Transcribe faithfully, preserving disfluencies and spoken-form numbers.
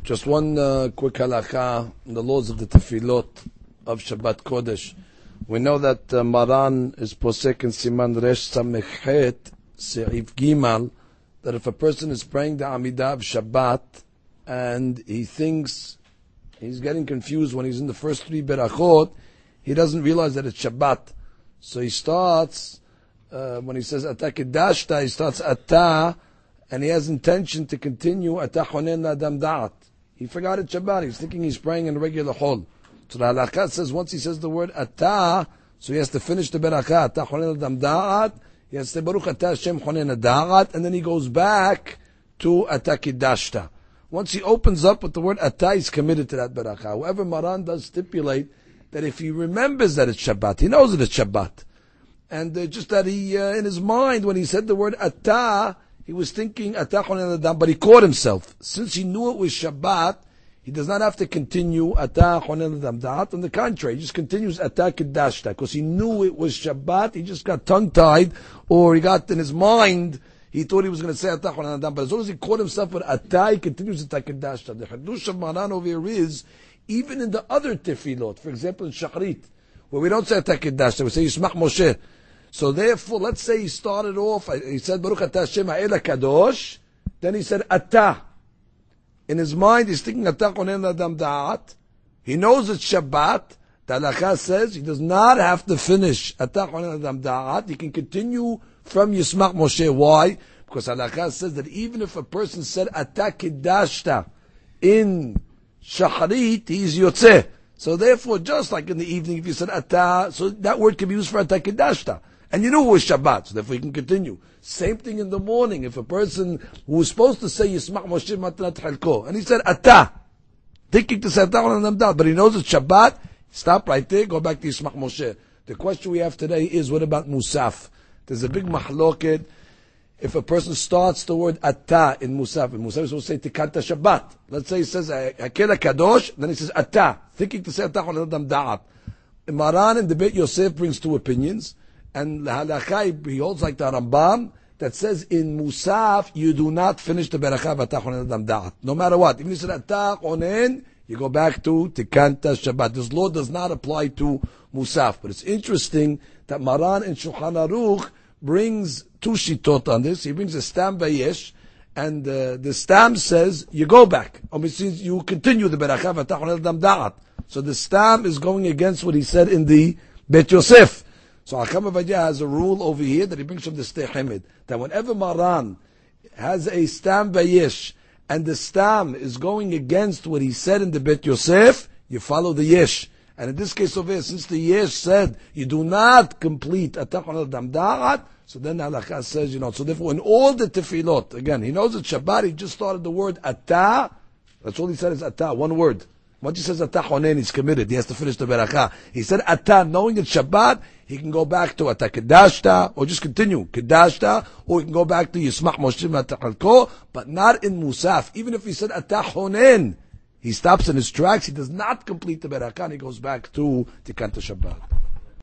Just one uh, quick halakha in the laws of the tefillot of Shabbat Kodesh. We know that uh, Maran is posek in Siman Resh Samechet Seif Gimal, that if a person is praying the Amidah of Shabbat and he thinks he's getting confused when he's in the first three berachot, he doesn't realize that it's Shabbat. So he starts, uh, when he says Ata Kiddashta, he starts Ata, and he has intention to continue Ata Chonen L'Adam Da'at. He forgot it's Shabbat. He's thinking he's praying in a regular hol. So the halakha says once he says the word Ata, so he has to finish the berakah. Ata Chonen L'Adam Da'at. He has to say Baruch Ata Hashem Chonen Da'at, and then he goes back to Ata Kiddashta. Once he opens up with the word Ata, he's committed to that berakah. However, Maran does stipulate that if he remembers that it's Shabbat, he knows that it's Shabbat, and uh, just that he, uh, in his mind, when he said the word Ata, he was thinking Ata Chonen L'Adam, but he caught himself. Since he knew it was Shabbat, he does not have to continue Ata Chonen L'Adam Da'at. On the contrary, he just continues Ata Kiddashta, because he knew it was Shabbat. He just got tongue-tied, or he got in his mind, he thought he was going to say Ata Chonen L'Adam, but as long as he caught himself with Ata, he continues Ata Kiddashta. The Hadush of Maran over here is, even in the other tefillot, for example in Shachrit, where we don't say Ata Kiddashta, we say Yismach Moshe. So therefore, let's say he started off, he said Baruch Ata Hashem Ha'el HaKadosh, then he said Ata. In his mind, he's thinking Ata Chonen L'Adam Da'at. He knows it's Shabbat. The halakha says he does not have to finish Ata Chonen L'Adam Da'at. He can continue from Yismach Moshe. Why? Because halakha says that even if a person said Ata Kiddashta in Shacharit, he's Yotzeh. So therefore, just like in the evening, if you said Ata, so that word can be used for Ata Kiddashta. And you knew it was Shabbat, so therefore you can continue. Same thing in the morning. If a person who was supposed to say Yismach Moshe Matnat Chalko, and he said Ata, thinking to say Ata on Namdal, but he knows it's Shabbat, stop right there, go back to Yismach Moshe. The question we have today is, what about Musaf? There's a big mahloket. If a person starts the word Ata in Musaf, in Musaf is supposed to say Tikanta Shabbat. Let's say he says Hakel HaKadosh, then he says Ata, thinking to say Ata on Adam Da'at. Maran in the Beit Yosef brings two opinions, and the halakha, he holds like the Rambam, that says in Musaf, you do not finish the Berakah of Ata Chonen L'Adam Da'at. No matter what. Even if you said Ata Chonen, you go back to Tikanta Shabbat. This law does not apply to Musaf. But it's interesting that Maran in Shulchan Aruch brings two shitot on this. He brings a stam Vayesh, and uh, the stam says, you go back. Or it means you continue the Berakah of Ata Chonen L'Adam Da'at. So the stam is going against what he said in the Bet Yosef. So Hakam Avadia has a rule over here that he brings from the Stei Hamid, that whenever Maran has a stam Vayesh, and the stam is going against what he said in the Bet Yosef, you follow the Yesh. And in this case over here, since the Yesh said, you do not complete Ata Chonen L'Adam Da'at, so then halakha says, you know, so therefore in all the tefillot, again, he knows it's Shabbat, he just started the word Ata, that's all he said is Ata, one word. Once he says Ata Chonen, he's committed. He has to finish the Berakah. He said Ata, knowing it's Shabbat, he can go back to Ata Kiddashta, or just continue Kiddashta, or he can go back to Yismach Moshe Ata Chalko, but not in Musaf. Even if he said Ata Chonen, he stops in his tracks. He does not complete the Berakah, and he goes back to Tikanta Shabbat.